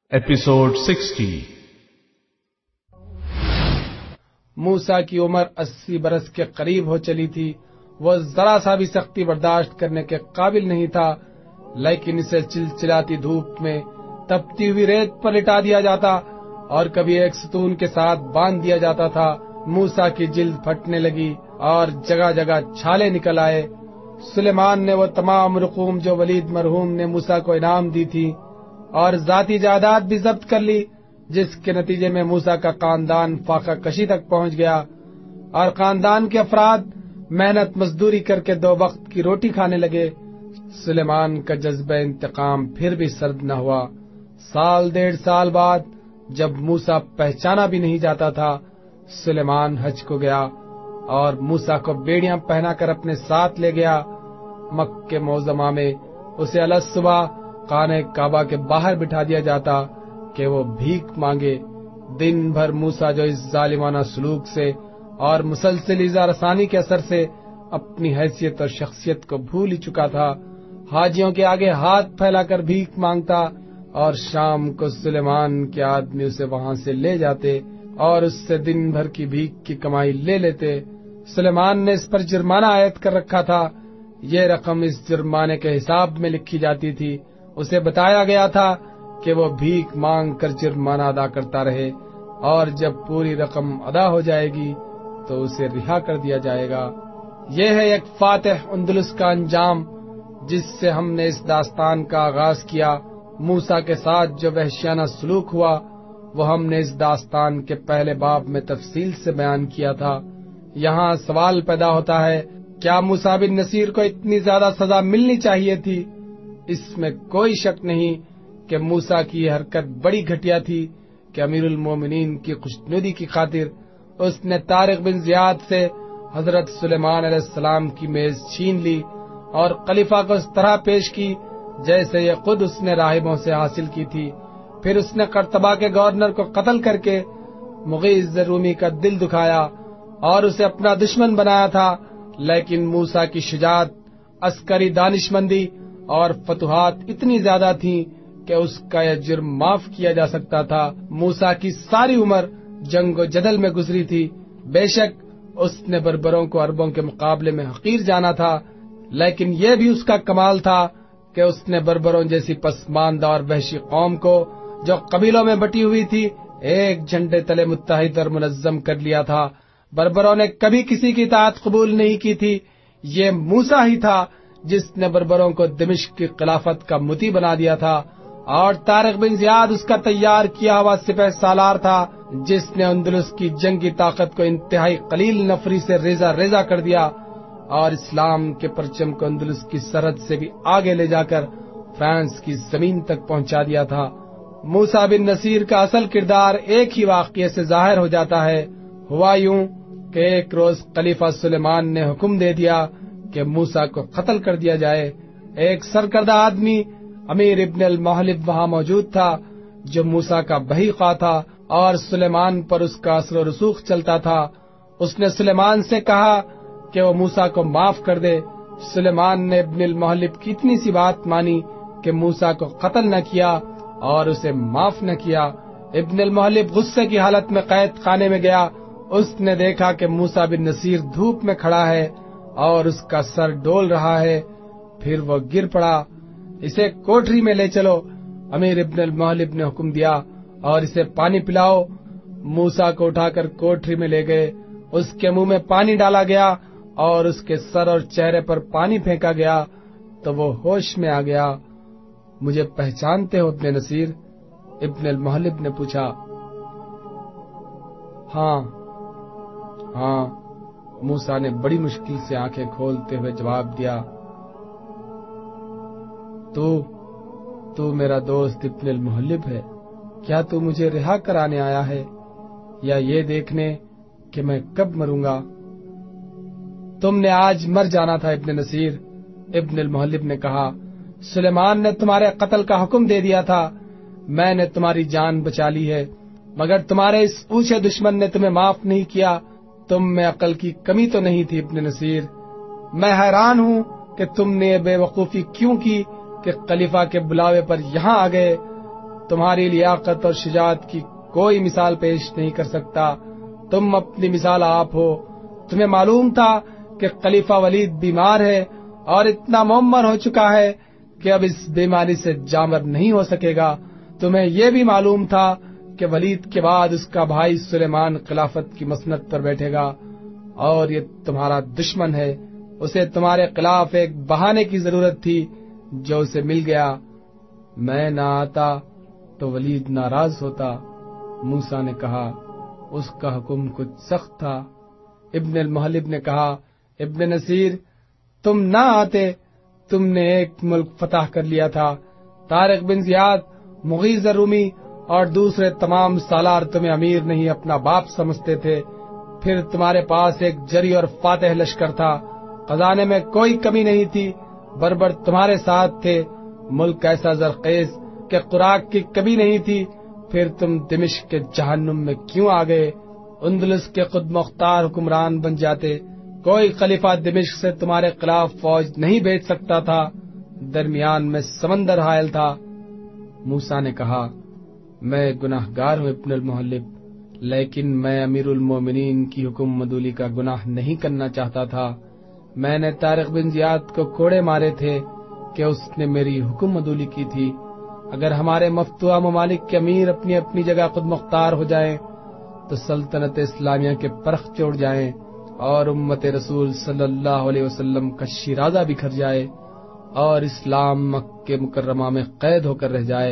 Episode 60. موسیٰ کی عمر 80 برس کے قریب ہو چلی تھی۔ وہ ذرا سا بھی سختی برداشت کرنے کے قابل نہیں تھا، لیکن اسے چلچلاتی دھوپ میں تپتی ہوئی ریت پر لٹا دیا جاتا اور کبھی ایک ستون کے ساتھ باندھ دیا جاتا تھا۔ موسیٰ کی جلد پھٹنے لگی اور جگہ جگہ چھالے نکل آئے۔ سلیمان نے وہ تمام رقوم جو ولید مرحوم نے موسیٰ کو انعام دی تھی اور ذاتی جائیداد بھی ضبط کر لی، جس کے نتیجے میں موسیٰ کا خاندان فاقہ کشی تک پہنچ گیا اور خاندان کے افراد محنت مزدوری کر کے 2 وقت کی روٹی کھانے لگے۔ سلیمان کا جذبہ انتقام پھر بھی سرد نہ ہوا۔ 1.5 سال بعد جب موسیٰ پہچانا بھی نہیں جاتا تھا، سلیمان حج کو گیا اور موسیٰ کو بیڑیاں پہنا کر اپنے ساتھ لے گیا۔ مکہ معظمہ میں اسے الصبح خانہ کعبہ کے باہر بٹھا دیا جاتا کہ وہ بھیک مانگے۔ دن بھر موسیٰ جو اس ظالمانہ سلوک سے اور مسلسل ایذا رسانی کے اثر سے اپنی حیثیت اور شخصیت کو بھول ہی چکا تھا، حاجیوں کے آگے ہاتھ پھیلا کر بھیک مانگتا اور شام کو سلیمان کے آدمی اسے وہاں سے لے جاتے اور اس سے دن بھر کی بھیک کی کمائی لے لیتے۔ سلیمان نے اس پر جرمانہ عائد کر رکھا تھا۔ یہ رقم اس جرمانے کے حساب میں لکھی جاتی تھی۔ اسے بتایا گیا تھا کہ وہ بھیک مانگ کر جرمانہ ادا کرتا رہے اور جب پوری رقم ادا ہو جائے گی تو اسے رہا کر دیا جائے گا۔ یہ ہے ایک فاتح اندلس کا انجام جس سے ہم نے اس داستان کا آغاز کیا۔ موسیٰ کے ساتھ جو وحشیانہ سلوک ہوا وہ ہم نے اس داستان کے پہلے باب میں تفصیل سے بیان کیا تھا۔ یہاں سوال پیدا ہوتا ہے، کیا موسیٰ بن نصیر کو اتنی زیادہ سزا ملنی چاہیے تھی؟ اس میں کوئی شک نہیں کہ موسیٰ کی یہ حرکت بڑی گھٹیا تھی کہ امیر المومنین کی خوشنودی کی خاطر اس نے طارق بن زیاد سے حضرت سلیمان علیہ السلام کی میز چھین لی اور خلیفہ کو اس طرح پیش کی جیسے یہ خود اس نے راہبوں سے حاصل کی تھی۔ پھر اس نے قرطبہ کے گورنر کو قتل کر کے مغیث رومی کا دل دکھایا اور اسے اپنا دشمن بنایا تھا، لیکن موسیٰ کی شجاعت، عسکری دانشمندی اور فتوحات اتنی زیادہ تھیں کہ اس کا یہ جرم معاف کیا جا سکتا تھا۔ موسیٰ کی ساری عمر جنگ و جدل میں گزری تھی۔ بے شک اس نے بربروں کو عربوں کے مقابلے میں حقیر جانا تھا، لیکن یہ بھی اس کا کمال تھا کہ اس نے بربروں جیسی پسماندہ اور وحشی قوم کو جو قبیلوں میں بٹی ہوئی تھی ایک جھنڈے تلے متحد اور منظم کر لیا تھا۔ بربروں نے کبھی کسی کی اطاعت قبول نہیں کی تھی۔ یہ موسیٰ ہی تھا جس نے بربروں کو دمشق کی خلافت کا مطیع بنا دیا تھا، اور طارق بن زیاد اس کا تیار کیا ہوا سپہ سالار تھا جس نے اندلس کی جنگی طاقت کو انتہائی قلیل نفری سے ریزہ ریزہ کر دیا اور اسلام کے پرچم کو اندلس کی سرحد سے بھی آگے لے جا کر فرانس کی زمین تک پہنچا دیا تھا۔ موسیٰ بن نصیر کا اصل کردار ایک ہی واقعے سے ظاہر ہو جاتا ہے۔ ہوا یوں کہ ایک روز خلیفہ سلیمان نے حکم دے دیا کہ موسیٰ کو قتل کر دیا جائے۔ ایک سرکردہ آدمی امیر ابن المحلب وہاں موجود تھا جو موسیٰ کا بہی خواہ تھا اور سلیمان پر اس کا اثر و رسوخ چلتا تھا۔ اس نے سلیمان سے کہا کہ وہ موسیٰ کو معاف کر دے۔ سلیمان نے ابن المحلب کی اتنی سی بات مانی کہ موسیٰ کو قتل نہ کیا اور اسے معاف نہ کیا۔ ابن المحلب غصے کی حالت میں قید خانے میں گیا۔ اس نے دیکھا کہ موسیٰ بن نصیر دھوپ میں کھڑا ہے اور اس کا سر ڈول رہا ہے۔ پھر وہ گر پڑا۔ اسے کوٹری میں لے چلو۔ امیر ابن المحلب نے حکم دیا اور اسے پانی پلاؤ۔ موسیٰ کو اٹھا کر کوٹری میں لے گئے۔ اس کے منہ میں پانی ڈالا گیا اور اس کے سر اور چہرے پر پانی پھینکا گیا تو وہ ہوش میں آ گیا۔ مجھے پہچانتے ہو ابن نصیر؟ ابن المحلب نے پوچھا۔ ہاں، موسیٰ نے بڑی مشکل سے آنکھیں کھولتے ہوئے جواب دیا۔ تو میرا دوست ابن المحلب ہے؟ کیا تو مجھے رہا کرانے آیا ہے یا یہ دیکھنے کہ میں کب مروں گا؟ تم نے آج مر جانا تھا ابن نصیر، ابن المحلب نے کہا۔ سلیمان نے تمہارے قتل کا حکم دے دیا تھا، میں نے تمہاری جان بچا لی ہے، مگر تمہارے اس اونچے دشمن نے تمہیں معاف نہیں کیا۔ تم میں عقل کی کمی تو نہیں تھی ابن نصیر؟ میں حیران ہوں کہ تم نے بے وقوفی کیوں کی کہ خلیفہ کے بلاوے پر یہاں آ گئے۔ تمہاری لیاقت اور شجاعت کی کوئی مثال پیش نہیں کر سکتا، تم اپنی مثال آپ ہو۔ تمہیں معلوم تھا کہ خلیفہ ولید بیمار ہے اور اتنا معمر ہو چکا ہے کہ اب اس بیماری سے جامر نہیں ہو سکے گا۔ تمہیں یہ بھی معلوم تھا کہ ولید کے بعد اس کا بھائی سلیمان خلافت کی مسند پر بیٹھے گا، اور یہ تمہارا دشمن ہے، اسے تمہارے خلاف ایک بہانے کی ضرورت تھی جو اسے مل گیا۔ میں نہ آتا تو ولید ناراض ہوتا۔ موسیٰ نے کہا، اس کا حکم کچھ سخت تھا۔ ابن المحلب نے کہا، ابن نصیر، تم نہ آتے، تم نے ایک ملک فتح کر لیا تھا۔ طارق بن زیاد، مغیث الرومی اور دوسرے تمام سالار تمہیں امیر نہیں اپنا باپ سمجھتے تھے۔ پھر تمہارے پاس ایک جری اور فاتح لشکر تھا، خزانے میں کوئی کمی نہیں تھی، بربر تمہارے ساتھ تھے، ملک ایسا زرخیز کہ خوراک کی کمی نہیں تھی۔ پھر تم دمشق کے جہنم میں کیوں آ گئے؟ اندلس کے خود مختار حکمران بن جاتے، کوئی خلیفہ دمشق سے تمہارے خلاف فوج نہیں بھیج سکتا تھا، درمیان میں سمندر حائل تھا۔ موسیٰ نے کہا، میں گناہگار ہوں ابن المحلب، لیکن میں امیر المومنین کی حکم مدولی کا گناہ نہیں کرنا چاہتا تھا۔ میں نے طارق بن زیاد کو کوڑے مارے تھے کہ اس نے میری حکم مدولی کی تھی۔ اگر ہمارے مفتوحہ ممالک کے امیر اپنی اپنی جگہ خود مختار ہو جائیں تو سلطنت اسلامیہ کے پرخ چوڑ جائیں اور امت رسول صلی اللہ علیہ وسلم کا شیرازہ بکھر جائے اور اسلام مکہ مکرمہ میں قید ہو کر رہ جائے۔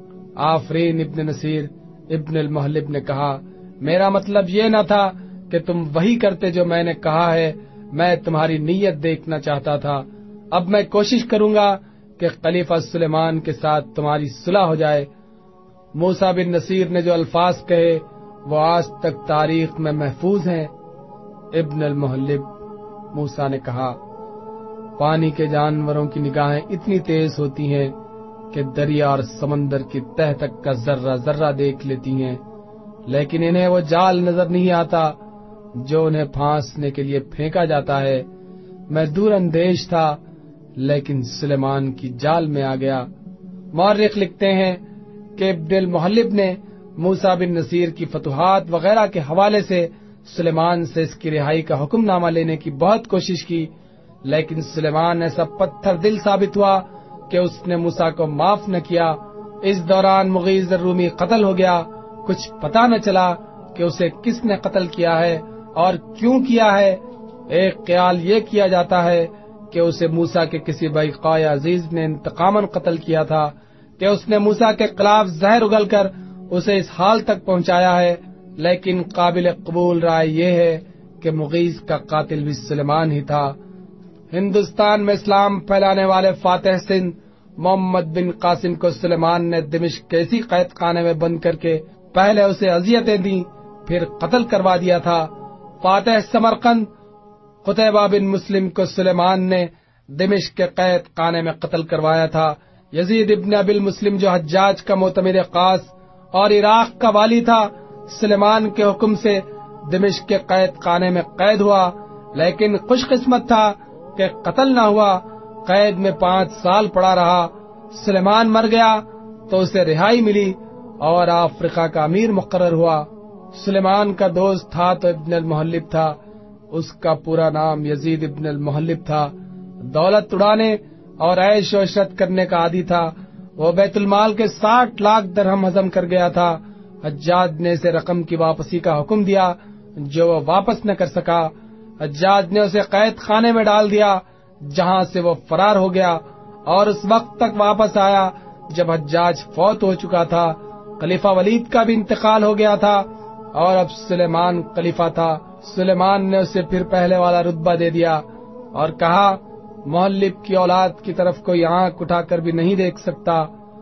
آفرین ابن نصیر، ابن المحلب نے کہا، میرا مطلب یہ نہ تھا کہ تم وہی کرتے جو میں نے کہا ہے، میں تمہاری نیت دیکھنا چاہتا تھا۔ اب میں کوشش کروں گا کہ خلیفہ سلیمان کے ساتھ تمہاری صلح ہو جائے۔ موسیٰ بن نصیر نے جو الفاظ کہے وہ آج تک تاریخ میں محفوظ ہیں۔ ابن المحلب، موسیٰ نے کہا، پانی کے جانوروں کی نگاہیں اتنی تیز ہوتی ہیں کہ دریا اور سمندر کی تہ تک کا ذرہ ذرہ دیکھ لیتی ہیں، لیکن انہیں وہ جال نظر نہیں آتا جو انہیں پھانسنے کے لیے پھینکا جاتا ہے۔ میں دور اندیش تھا لیکن سلیمان کی جال میں آ گیا۔ مورخ لکھتے ہیں کہ ابن المحلب نے موسیٰ بن نصیر کی فتوحات وغیرہ کے حوالے سے سلیمان سے اس کی رہائی کا حکم نامہ لینے کی بہت کوشش کی، لیکن سلیمان ایسا پتھر دل ثابت ہوا کہ اس نے موسیٰ کو معاف نہ کیا۔ اس دوران مغیث الرومی قتل ہو گیا، کچھ پتہ نہ چلا کہ اسے کس نے قتل کیا ہے اور کیوں کیا ہے۔ ایک خیال یہ کیا جاتا ہے کہ اسے موسیٰ کے کسی بائقائے عزیز نے انتقاماً قتل کیا تھا کہ اس نے موسیٰ کے خلاف زہر اگل کر اسے اس حال تک پہنچایا ہے، لیکن قابل قبول رائے یہ ہے کہ مغیث کا قاتل بھی سلیمان ہی تھا۔ ہندوستان میں اسلام پھیلانے والے فاتح سندھ محمد بن قاسم کو سلیمان نے دمشق کے اسی قید خانے میں بند کر کے پہلے اسے اذیتیں دیں، پھر قتل کروا دیا تھا۔ فاتح سمرقند قتیبہ بن مسلم کو سلیمان نے دمشق کے قید خانے میں قتل کروایا تھا۔ یزید ابن ابی المسلم جو حجاج کا معتمد خاص اور عراق کا والی تھا، سلیمان کے حکم سے دمشق کے قید خانے میں قید ہوا، لیکن خوش قسمت تھا کہ قتل نہ ہوا، قید میں 5 سال پڑا رہا۔ سلیمان مر گیا تو اسے رہائی ملی اور افریقہ کا امیر مقرر ہوا۔ سلیمان کا دوست تھا تو ابن المحلب تھا، اس کا پورا نام یزید ابن المحلب تھا۔ دولت اڑانے اور عیش و عشرت کرنے کا عادی تھا۔ وہ بیت المال کے 60 لاکھ درہم ہضم کر گیا تھا۔ حجاج نے اسے رقم کی واپسی کا حکم دیا جو وہ واپس نہ کر سکا۔ حجاج نے اسے قید خانے میں ڈال دیا جہاں سے وہ فرار ہو گیا اور اس وقت تک واپس آیا جب حجاج فوت ہو چکا تھا۔ خلیفہ ولید کا بھی انتقال ہو گیا تھا اور اب سلیمان خلیفہ تھا۔ سلیمان نے اسے پھر پہلے والا رتبہ دے دیا اور کہا، محلب کی اولاد کی طرف کوئی آنکھ اٹھا کر بھی نہیں دیکھ سکتا۔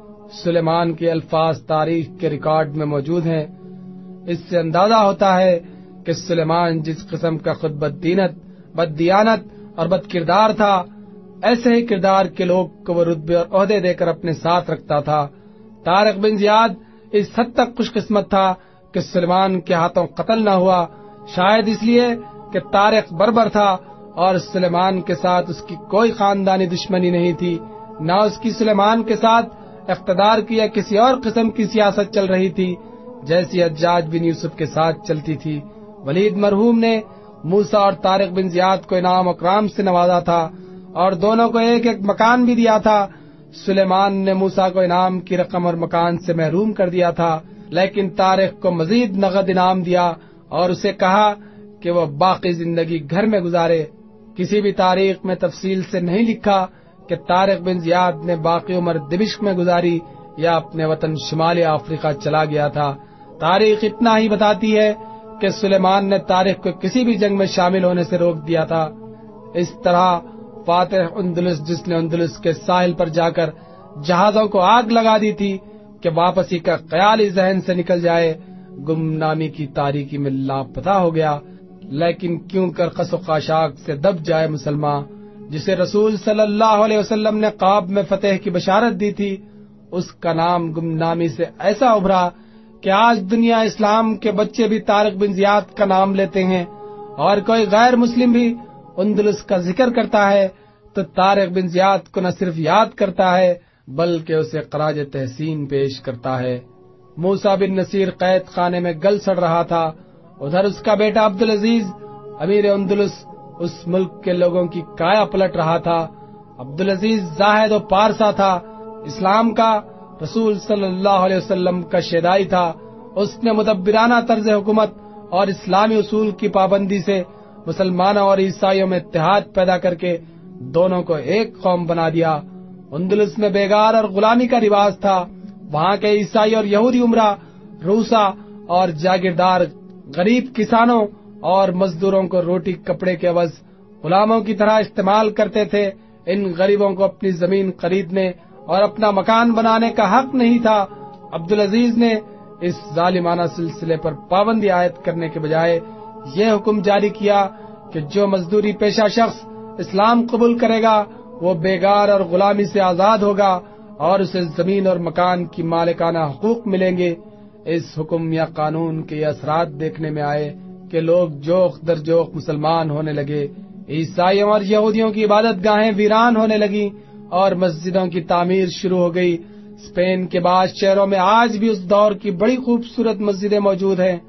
سلیمان کے الفاظ تاریخ کے ریکارڈ میں موجود ہیں۔ اس سے اندازہ ہوتا ہے کہ سلیمان جس قسم کا خود بددیانت اور بد کردار تھا، ایسے ہی کردار کے لوگ کو وہ رتبے اور عہدے دے کر اپنے ساتھ رکھتا تھا۔ طارق بن زیاد اس حد تک خوش قسمت تھا کہ سلیمان کے ہاتھوں قتل نہ ہوا، شاید اس لیے کہ طارق بربر تھا اور سلیمان کے ساتھ اس کی کوئی خاندانی دشمنی نہیں تھی، نہ اس کی سلیمان کے ساتھ اقتدار کی یا کسی اور قسم کی سیاست چل رہی تھی جیسی حجاج بن یوسف کے ساتھ چلتی تھی۔ ولید مرحوم نے موسیٰ اور طارق بن زیاد کو انعام و اکرام سے نوازا تھا اور دونوں کو ایک ایک مکان بھی دیا تھا۔ سلیمان نے موسیٰ کو انعام کی رقم اور مکان سے محروم کر دیا تھا، لیکن طارق کو مزید نقد انعام دیا اور اسے کہا کہ وہ باقی زندگی گھر میں گزارے۔ کسی بھی تاریخ میں تفصیل سے نہیں لکھا کہ طارق بن زیاد نے باقی عمر دمشق میں گزاری یا اپنے وطن شمالی افریقہ چلا گیا تھا۔ تاریخ اتنا ہی بتاتی ہے کہ سلیمان نے طارق کو کسی بھی جنگ میں شامل ہونے سے روک دیا تھا۔ اس طرح فاتح اندلس، جس نے اندلس کے ساحل پر جا کر جہازوں کو آگ لگا دی تھی کہ واپسی کا خیال ہی ذہن سے نکل جائے، گمنامی کی تاریکی میں لاپتہ ہو گیا۔ لیکن کیوں کر خس و خاشاک سے دب جائے مسلمان، جسے رسول صلی اللہ علیہ وسلم نے خواب میں فتح کی بشارت دی تھی، اس کا نام گمنامی سے ایسا ابھرا کہ آج دنیا اسلام کے بچے بھی طارق بن زیاد کا نام لیتے ہیں، اور کوئی غیر مسلم بھی اندلس کا ذکر کرتا ہے تو طارق بن زیاد کو نہ صرف یاد کرتا ہے بلکہ اسے خراج تحسین پیش کرتا ہے۔ موسیٰ بن نصیر قید خانے میں گل سڑ رہا تھا، ادھر اس کا بیٹا عبدالعزیز امیر اندلس اس ملک کے لوگوں کی کایا پلٹ رہا تھا۔ عبدالعزیز زاہد و پارسا تھا، اسلام کا، رسول صلی اللہ علیہ وسلم کا شیدائی تھا۔ اس نے مدبرانہ طرز حکومت اور اسلامی اصول کی پابندی سے مسلمانوں اور عیسائیوں میں اتحاد پیدا کر کے دونوں کو ایک قوم بنا دیا۔ اندلس میں بیگار اور غلامی کا رواج تھا، وہاں کے عیسائی اور یہودی عمرہ، روسا اور جاگیردار غریب کسانوں اور مزدوروں کو روٹی کپڑے کے عوض غلاموں کی طرح استعمال کرتے تھے۔ ان غریبوں کو اپنی زمین خریدنے اور اپنا مکان بنانے کا حق نہیں تھا۔ عبدالعزیز نے اس ظالمانہ سلسلے پر پابندی عائد کرنے کے بجائے یہ حکم جاری کیا کہ جو مزدوری پیشہ شخص اسلام قبول کرے گا وہ بیگار اور غلامی سے آزاد ہوگا اور اسے زمین اور مکان کی مالکانہ حقوق ملیں گے۔ اس حکم یا قانون کے اثرات دیکھنے میں آئے کہ لوگ جوخ در جوخ مسلمان ہونے لگے، عیسائیوں اور یہودیوں کی عبادت گاہیں ویران ہونے لگیں اور مسجدوں کی تعمیر شروع ہو گئی۔ اسپین کے بعض شہروں میں آج بھی اس دور کی بڑی خوبصورت مسجدیں موجود ہیں۔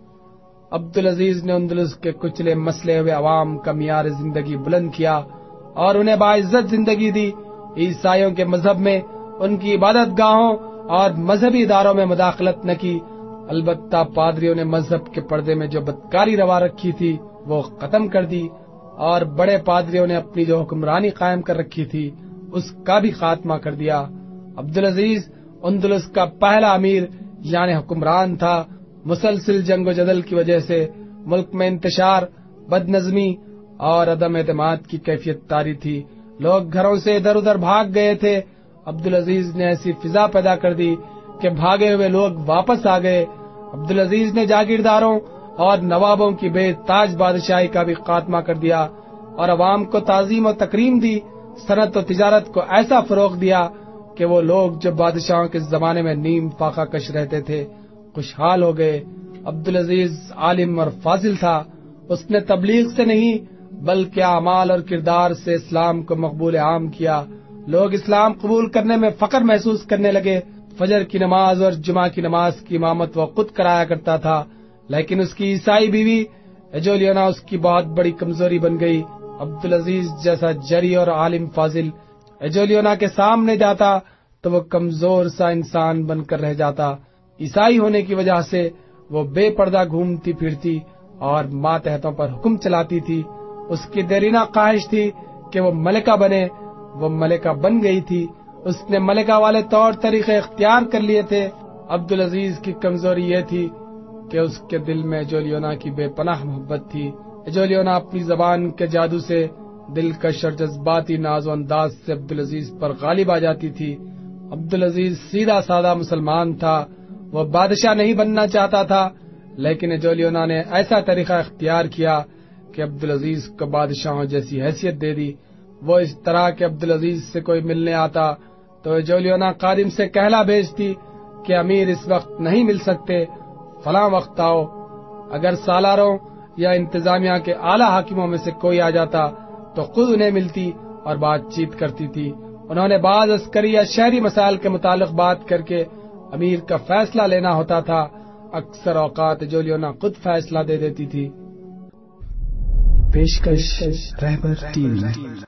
عبدالعزیز نے اندلس کے کچلے مسلے ہوئے عوام کا معیار زندگی بلند کیا اور انہیں باعزت زندگی دی۔ عیسائیوں کے مذہب میں ان کی عبادت گاہوں اور مذہبی اداروں میں مداخلت نہ کی، البتہ پادریوں نے مذہب کے پردے میں جو بدکاری روا رکھی تھی وہ ختم کر دی، اور بڑے پادریوں نے اپنی جو حکمرانی قائم کر رکھی تھی اس کا بھی خاتمہ کر دیا۔ عبدالعزیز اندلس کا پہلا امیر یعنی حکمران تھا۔ مسلسل جنگ و جدل کی وجہ سے ملک میں انتشار، بد نظمی اور عدم اعتماد کی کیفیت طاری تھی۔ لوگ گھروں سے ادھر ادھر بھاگ گئے تھے۔ عبدالعزیز نے ایسی فضا پیدا کر دی کہ بھاگے ہوئے لوگ واپس آ گئے۔ عبدالعزیز نے جاگیرداروں اور نوابوں کی بے تاج بادشاہی کا بھی خاتمہ کر دیا اور عوام کو تعظیم و تکریم دی۔ صنعت و تجارت کو ایسا فروغ دیا کہ وہ لوگ جو بادشاہوں کے زمانے میں نیم فاقہ کش رہتے تھے خوشحال ہو گئے۔ عبدالعزیز عالم اور فاضل تھا، اس نے تبلیغ سے نہیں بلکہ اعمال اور کردار سے اسلام کو مقبول عام کیا۔ لوگ اسلام قبول کرنے میں فخر محسوس کرنے لگے۔ فجر کی نماز اور جمعہ کی نماز کی امامت وہ خود کرایا کرتا تھا، لیکن اس کی عیسائی بیوی ایجولینا اس کی بہت بڑی کمزوری بن گئی۔ عبدالعزیز جیسا جری اور عالم فاضل ایجولینا کے سامنے جاتا تو وہ کمزور سا انسان بن کر رہ جاتا۔ عیسائی ہونے کی وجہ سے وہ بے پردہ گھومتی پھرتی اور ماتحتوں پر حکم چلاتی تھی۔ اس کی دیرینہ خواہش تھی کہ وہ ملکہ بنے، وہ ملکہ بن گئی تھی۔ اس نے ملکہ والے طور طریقے اختیار کر لیے تھے۔ عبدالعزیز کی کمزوری یہ تھی کہ اس کے دل میں ایجولینا کی بے پناہ محبت تھی۔ ایجولینا اپنی زبان کے جادو سے دلکش اور جذباتی ناز و انداز سے عبدالعزیز پر غالب آ جاتی تھی۔ عبدالعزیز سیدھا سادہ مسلمان تھا، وہ بادشاہ نہیں بننا چاہتا تھا، لیکن ایجولینا نے ایسا طریقہ اختیار کیا کہ عبدالعزیز کو بادشاہوں جیسی حیثیت دے دی۔ وہ اس طرح کہ عبدالعزیز سے کوئی ملنے آتا تو ایجولینا خادم سے کہلا بھیجتی کہ امیر اس وقت نہیں مل سکتے، فلاں وقت آؤ۔ اگر سالاروں یا انتظامیہ کے اعلیٰ حاکموں میں سے کوئی آ جاتا تو خود انہیں ملتی اور بات چیت کرتی تھی۔ انہوں نے بعض عسکری یا شہری مسائل کے متعلق بات کر کے امیر کا فیصلہ لینا ہوتا تھا۔ اکثر اوقات جولیانا خود فیصلہ دے دیتی تھی۔ پیشکش رہبر ٹی وی